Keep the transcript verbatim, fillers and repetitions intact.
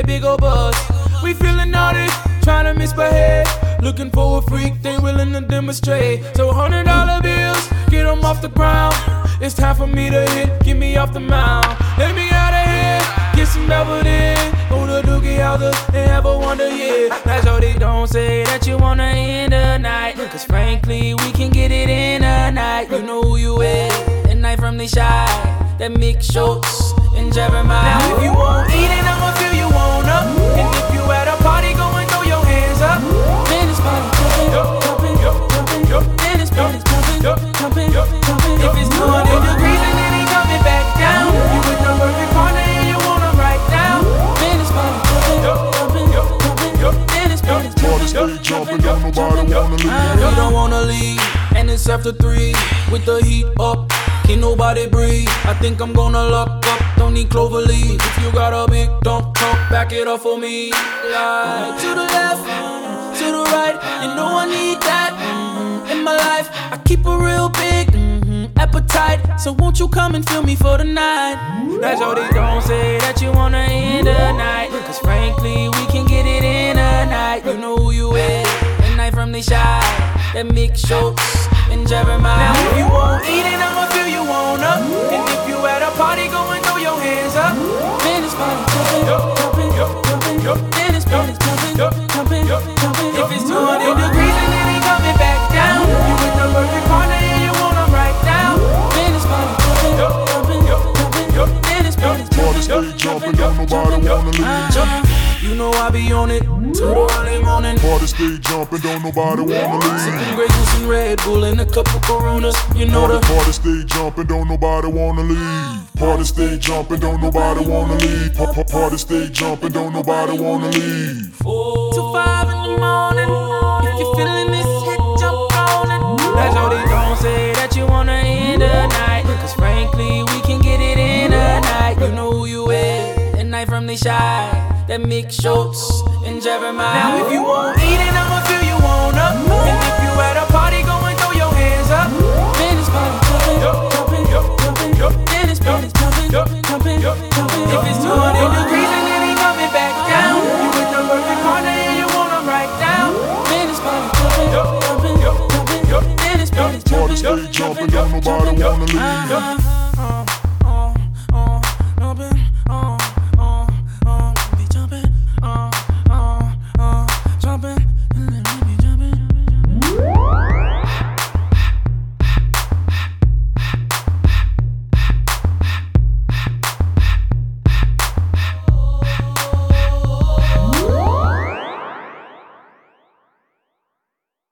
that big ol' buzz. We feeling naughty, trying to misbehave. Looking for a freak, they willing to demonstrate. So hundred dollar bills, get them off the ground. It's time for me to hit, get me off the mound. Let me out of here, get some doubled in. Go to Doogie Howser and have a wonder, yeah. That's all they don't say that you wanna end the night. Cause frankly, we can get it in a night. You know who you is, and night from the shy. That Mick Schultz and Jeremiah. Now if you won't eat it, I'ma fill you on up. And if you at a party, go and throw your hands up. Then it's party jumping, jumping, jumping. Then it's party jumping, jumping, jumping. If it's two hundred degrees and then he coming back down. You with the perfect partner and you want him right now. Then it's party jumping, jumping, jumping. Then it's party jumping, jumping. Don't nobody wanna leave. We don't wanna leave, and it's after three with the heat up. Can't nobody breathe. I think I'm gonna lock up. Don't need clover leaf. If you got a big dump truck, back it up for me. Like to the left, to the right. You know I need that mm-hmm. in my life. I keep a real big mm-hmm. appetite. So won't you come and fill me for the night? That's all they don't say that you wanna end the night. Cause frankly, we can get it in a night. You know who you is. And night from the shy. That Mick Schultz and Jeremiah. Now if you won't eat it, I'ma fill you on up. And if you at a party, go and throw your hands up. Then it's party jumping, jumping, jumping. Then it's party jumping, jumping, jumping. If it's two hundred degrees and then he coming back down. You with the perfect partner and you want him right now. Then it's party jumping, jumping, jumping. Then it's party jumping, jumping. Don't nobody wanna leave. You know I be on it till the early morning. Party stay jumping, don't nobody wanna leave. Sipping Grey Goose and Red Bull and a couple Coronas. You know the party stay jumping, don't nobody wanna leave. Party stay jumping, don't nobody wanna leave. Party stay jumping, don't nobody wanna leave. Four to five in the morning. If you're feeling this hit, jump on it. That's all they don't say that you wanna end the night. Cause frankly, we can get it in a night. You know who you is, and night from the shy. That Mick Schultz and Jeremiah. Now if you won't eat it, I'ma fill you on up. And if you at a party, go and throw your hands up. Then it's party jumping, jumping, jumping. Then it's party jumping, jumping, jumping. If it's two hundred degrees and then he coming back down. You with the perfect partner and you want him right now. Then it's party jumping, jumping, jumping. Then it's party jumping, jumping. Don't nobody wanna leave.